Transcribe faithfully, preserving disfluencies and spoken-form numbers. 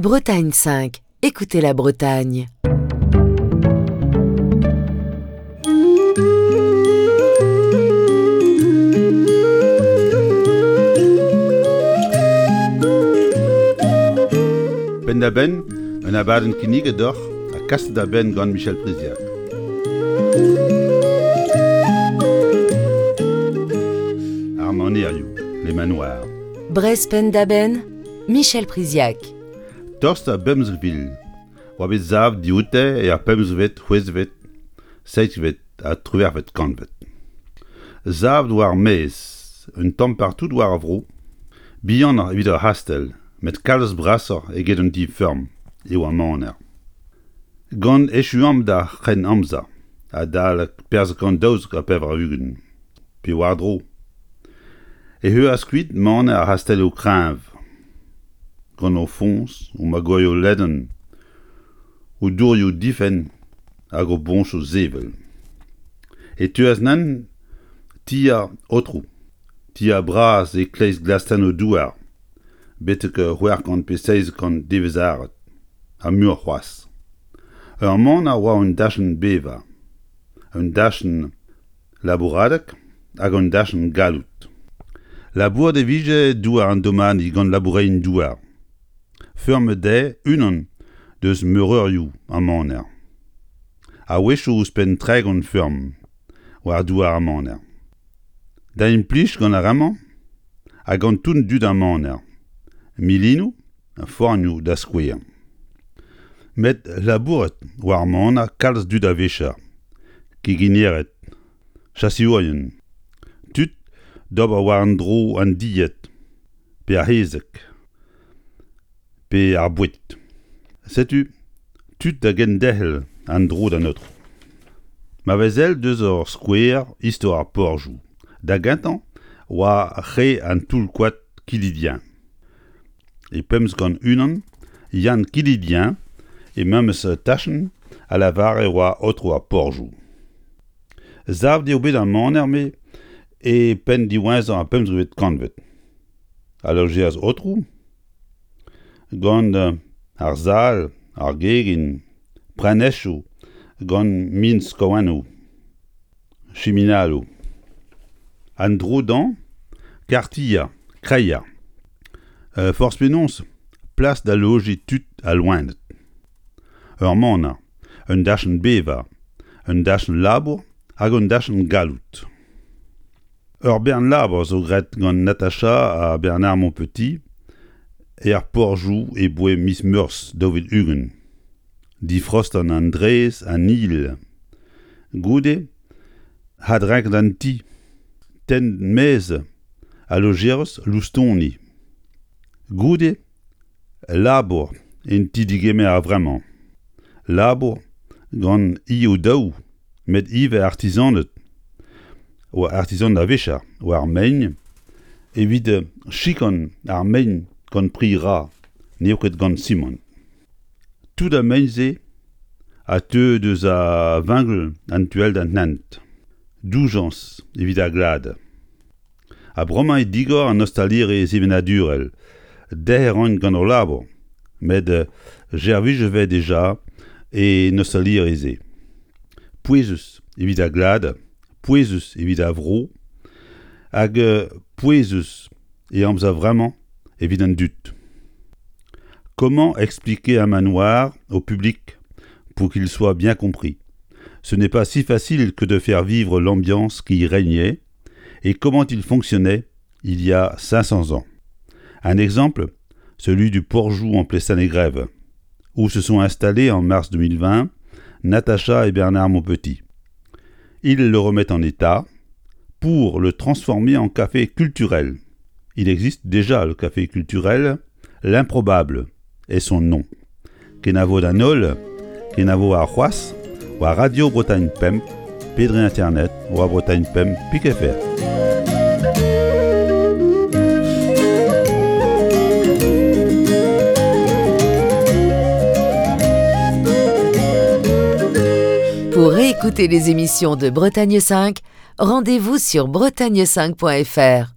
Bretagne cinq. Écoutez la Bretagne. Ben da ben, un abaden kinnig d'or, a kast da ben gant Michel Priziac. Armonerioù, les manoirs. Brez pen da ben, Michel Priziac. Torst a Bemsville, oa bet zav dioute e a pemsvet, hwezvet, seitvet a truvervet kantvet. Zav douar mez, un tamm partout douar vro, bihan ar evit ur hastel, met kalz brasser eget un di ferm, eo a maner. Gant echu am da c'hen amza, a dal perz gant daouz a pev a ugen, pe war dro. E heu a skuit maner a hastel o kreñv, gant o fons, o ma goio leden, o dourioù difen hag o bonch o zevel. E tuaz nan, tia otrou, tia bras e kleiz glastan o douar, betek ur c'hwer kant pe seiz kant devezaret, a mur c'hoaz. Ur man a oa un dachen beva, un dachen labouradek hag un dachen galout. Labour de vije douar an domani gant labourein douar. Ferme de unan deus meururioù a maner. A wechou ouzpen treg an ferm, war douar a maner. Da implij gant a raman, a gant tout dud a maner. Milinou, a fornioù da skouer. Met labouret war maner kalz dud a vechar, ki ginieret, chasiourien, tut dob a war an dro an diet, pe ar hezek, pe ar bouet. Setu, tut da gen dehel an dro da neutro. Ma vezel deus ur skouer istor ar porjou. Da gantan, oa re an toul kwad kilidien. E pems gant unan, yann kilidien, e memes tachen a lavar e oa otro ar porjou. Zav de obet an maner me, e pen diwezan a pemsvet kantvet. Alogeaz otrou, gant uh, ar zal, ar gegin, prenechou, gant min skoanou, chiminalou. An dro dan, kartia, kreia. Uh, Force penons, plas da loge tut a loendet. Ur mana, un dachen beva, un dachen labour, hag un dachen galout. Ur bern labour zo gret gant Natacha a Bernard Monpetit, e ar porjou e boe mis meurs dovet ugen. Di frost an Andrés an il. Goude, had rek d'an ti, ten mez, a logerus loustoni. Goude, labour, en ti digeme a vreman. Labour, gant i o daou, met ive artisanet, ou artisan da vechar, ou ar meigne, evit chikon ar meigne gant pri ra, neoket gant Simon. Tout da meignze, a teu deus a vingl an tuel d'an nant. Doujans, evit a glad. A broma e digor an ostalir e zevenadurel, deher an gant ur labour, med gervije ve deja e nostalir eze. Pouezus, evit a glad, pouezus evit a vro, hag pouezus e amza vraiment evit an dut. Comment expliquer un manoir au public pour qu'il soit bien compris? Ce n'est pas si facile que de faire vivre l'ambiance qui y régnait et comment il fonctionnait il y a cinq cents ans. Un exemple, celui du Porjou en Plestin-et-Grève, où se sont installés en mars deux mille vingt Natacha et Bernard Monpetit. Ils le remettent en état pour le transformer en café culturel. Il existe déjà le café culturel, l'improbable est son nom. Kenavo d'Anol, Kenavo à Roas, ou à Radio Bretagne Pem, Pédré Internet, ou à Bretagne Pem, Pic F R. Pour réécouter les émissions de Bretagne cinq, rendez-vous sur bretagne cinq point f r.